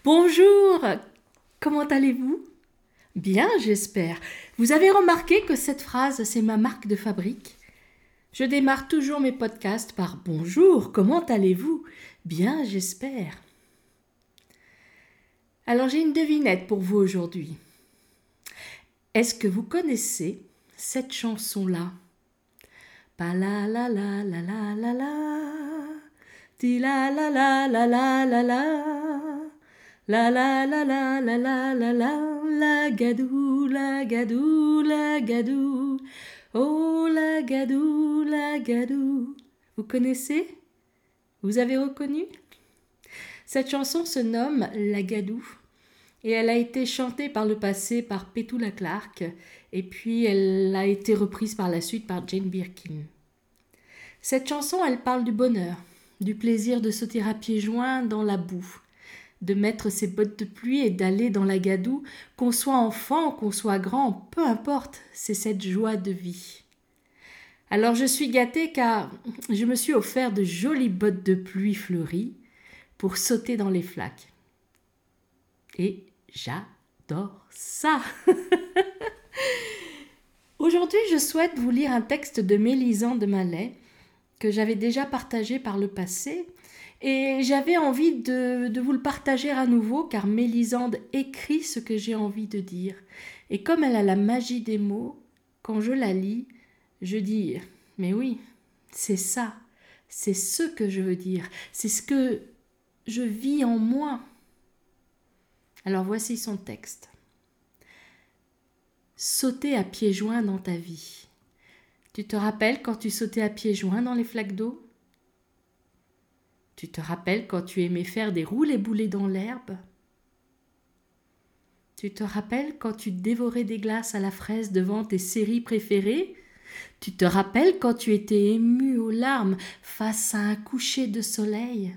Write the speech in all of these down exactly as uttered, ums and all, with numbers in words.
Bonjour, comment allez-vous? Bien, j'espère. Vous avez remarqué que cette phrase, c'est ma marque de fabrique? Je démarre toujours mes podcasts par bonjour, comment allez-vous? Bien, j'espère. Alors j'ai une devinette pour vous aujourd'hui. Est-ce que vous connaissez cette chanson-là? Pa la la la la la la la, ti la la la la la la la. La la la la la la la la, la gadou, la gadou, la gadou. Oh la gadou, la gadou. Vous connaissez? Vous avez reconnu? Cette chanson se nomme La Gadoue et elle a été chantée par le passé par Petula Clark et puis elle a été reprise par la suite par Jane Birkin. Cette chanson, elle parle du bonheur, du plaisir de sauter à pieds joints dans la boue, de mettre ses bottes de pluie et d'aller dans la gadoue, qu'on soit enfant, qu'on soit grand, peu importe, c'est cette joie de vie. Alors je suis gâtée car je me suis offert de jolies bottes de pluie fleuries pour sauter dans les flaques. Et j'adore ça. Aujourd'hui, je souhaite vous lire un texte de Mélisande Mallet que j'avais déjà partagé par le passé. Et j'avais envie de, de vous le partager à nouveau car Mélisande écrit ce que j'ai envie de dire. Et comme elle a la magie des mots, quand je la lis, je dis « Mais oui, c'est ça, c'est ce que je veux dire, c'est ce que je vis en moi. » Alors voici son texte. Sauter à pieds joints dans ta vie. Tu te rappelles quand tu sautais à pieds joints dans les flaques d'eau ? Tu te rappelles quand tu aimais faire des roulés-boulés dans l'herbe? Tu te rappelles quand tu dévorais des glaces à la fraise devant tes séries préférées? Tu te rappelles quand tu étais ému aux larmes face à un coucher de soleil?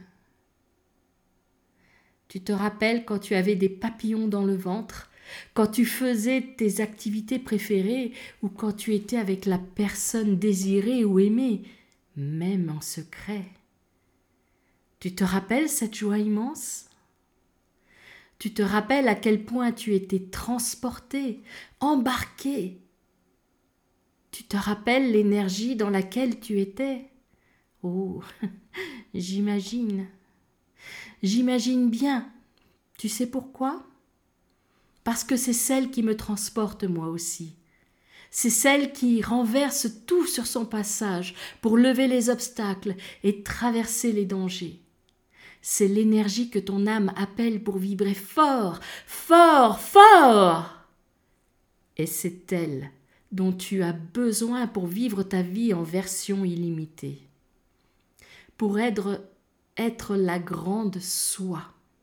Tu te rappelles quand tu avais des papillons dans le ventre, quand tu faisais tes activités préférées ou quand tu étais avec la personne désirée ou aimée, même en secret? Tu te rappelles cette joie immense? Tu te rappelles à quel point tu étais transporté, embarqué? Tu te rappelles l'énergie dans laquelle tu étais? Oh, j'imagine. J'imagine bien. Tu sais pourquoi? Parce que c'est celle qui me transporte moi aussi. C'est celle qui renverse tout sur son passage pour lever les obstacles et traverser les dangers. C'est l'énergie que ton âme appelle pour vibrer fort, fort, fort. Et c'est elle dont tu as besoin pour vivre ta vie en version illimitée. Pour être, être la grande soi.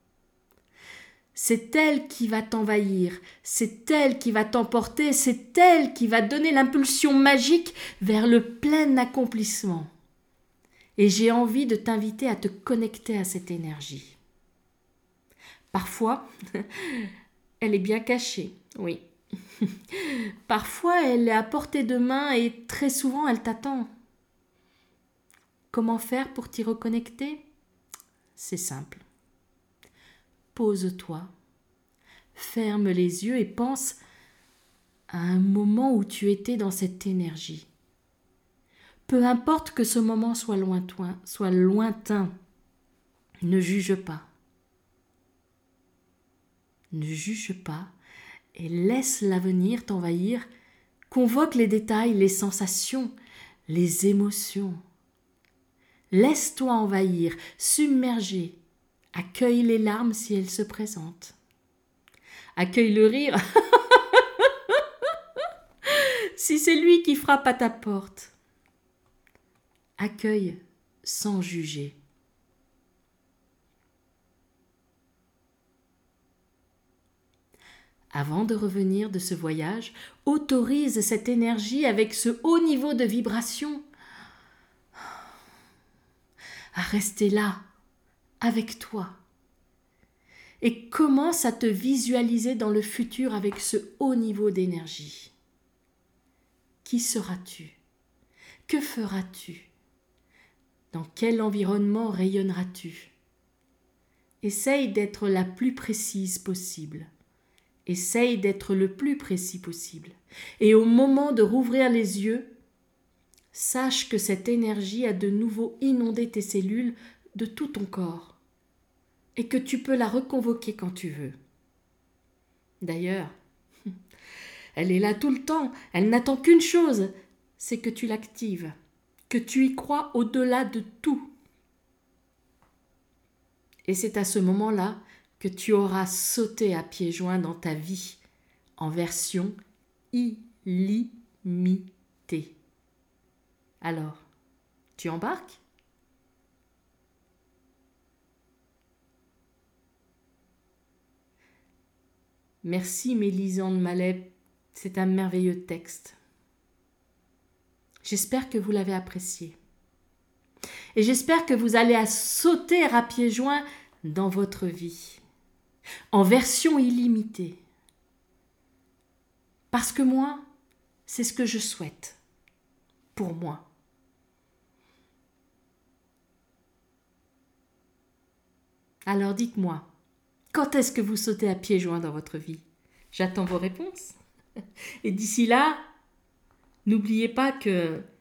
C'est elle qui va t'envahir, c'est elle qui va t'emporter, c'est elle qui va donner l'impulsion magique vers le plein accomplissement. Et j'ai envie de t'inviter à te connecter à cette énergie. Parfois, elle est bien cachée, oui. Parfois, elle est à portée de main et très souvent, elle t'attend. Comment faire pour t'y reconnecter? C'est simple. Pose-toi, ferme les yeux et pense à un moment où tu étais dans cette énergie. Peu importe que ce moment soit lointain, soit lointain, ne juge pas. Ne juge pas et laisse l'avenir t'envahir. Convoque les détails, les sensations, les émotions. Laisse-toi envahir, submerger. Accueille les larmes si elles se présentent. Accueille le rire si c'est lui qui frappe à ta porte. Accueille sans juger. Avant de revenir de ce voyage, autorise cette énergie avec ce haut niveau de vibration à rester là, avec toi. Et commence à te visualiser dans le futur avec ce haut niveau d'énergie. Qui seras-tu? Que feras-tu? Dans quel environnement rayonneras-tu? essaye d'être la plus précise possible. Essaye d'être le plus précis possible. Et au moment de rouvrir les yeux, sache que cette énergie a de nouveau inondé tes cellules de tout ton corps et que tu peux la reconvoquer quand tu veux. D'ailleurs, elle est là tout le temps, elle n'attend qu'une chose, c'est que tu l'actives, que tu y crois au-delà de tout. Et c'est à ce moment-là que tu auras sauté à pieds joints dans ta vie en version illimitée. Alors, tu embarques ? Merci Mélisande Mallet, c'est un merveilleux texte. J'espère que vous l'avez apprécié. Et j'espère que vous allez à sauter à pieds joints dans votre vie, en version illimitée. Parce que moi, c'est ce que je souhaite, pour moi. Alors dites-moi, quand est-ce que vous sautez à pieds joints dans votre vie ? J'attends vos réponses. Et d'ici là, n'oubliez pas que